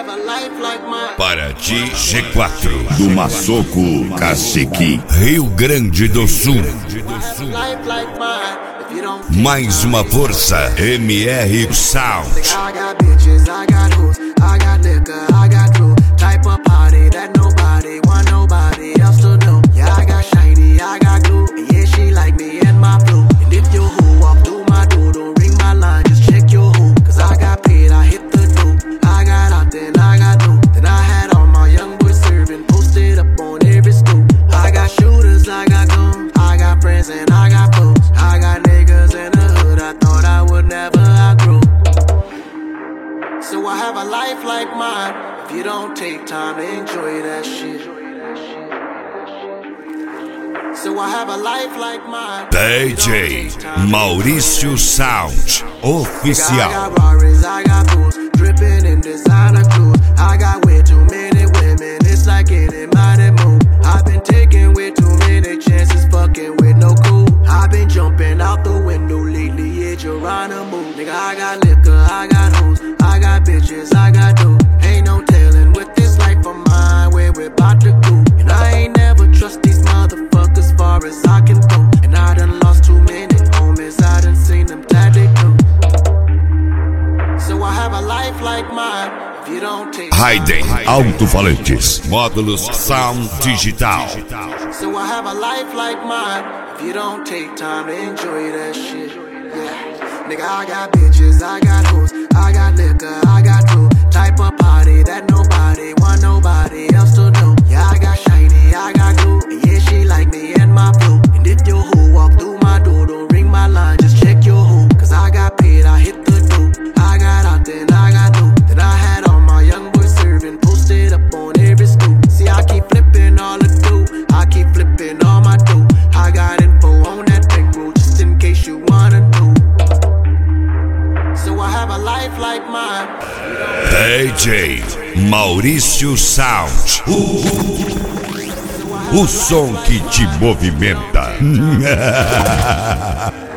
Paraty G4 do Massoco Cacique, Rio Grande do Sul. Mais uma força, MR Sound. So I have a life like mine. If you don't take time to enjoy that shit. So I have a life like mine. DJ Maurício Sound Oficial. I got Rarries, I got booze, dripping in designer clothes. I got way too many women, it's like any mighty move. I've been taking way too many chances, fucking with no cool. I've been jumping out the window lately, yeah, Geronimo. Nigga, I got liquor, I got hoes, I got bitches, I got dough. Ain't no telling with this life of mine where we're about to go. And I ain't never trust these motherfuckers far as I can go. And I done lost too many homies, I done seen them tied they go. So I have a life like mine. If you don't take Hayden alto-falantes, Módulos Sound Digital. So I have a life like mine. If you don't take time to enjoy that shit. Yeah. Nigga, I got bitches, I got hoes, I got liquor, I got dough. Type of party that nobody want nobody else to know. Yeah, I got shiny, I got glue, and yeah, she like me and my flow. And if your hoe walk through my door, don't ring my line, just check your hoe. Cause I got paid, I hit the dope. I got out, then I got dope. Then I had all my young boys serving, posted up on every scoop. See, I keep flipping all the dough, I keep flipping all my dough. I got info on that bankroll, just in case you wanna know. So I have a life like mine. DJ Maurício Sound. O som que te movimenta.